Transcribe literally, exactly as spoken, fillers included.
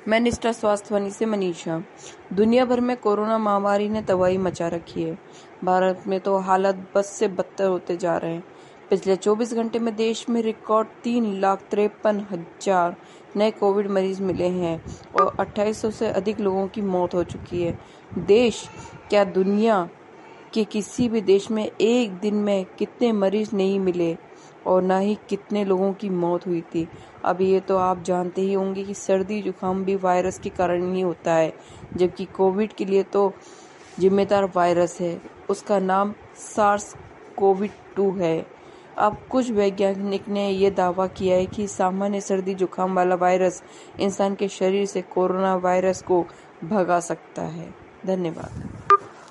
मैं निष्ठा स्वास्थ्यवानी से मनीषा। दुनिया भर में कोरोना महामारी ने तबाही मचा रखी है। भारत में तो हालात बद से बदतर होते जा रहे हैं। पिछले चौबीस घंटे में देश में रिकॉर्ड तीन लाख तिरपन हजार नए कोविड मरीज मिले हैं और अट्ठाईस सौ से अधिक लोगों की मौत हो चुकी है। देश क्या दुनिया के किसी भी देश में एक दिन में कितने मरीज नहीं मिले और ना ही कितने लोगों की मौत हुई थी। अब ये तो आप जानते ही होंगे कि सर्दी जुकाम भी वायरस के कारण ही होता है, जबकि कोविड के लिए तो जिम्मेदार वायरस है, उसका नाम सार्स कोविड टू है। अब कुछ वैज्ञानिक ने यह दावा किया है कि सामान्य सर्दी जुकाम वाला वायरस इंसान के शरीर से कोरोना वायरस को भगा सकता है। धन्यवाद।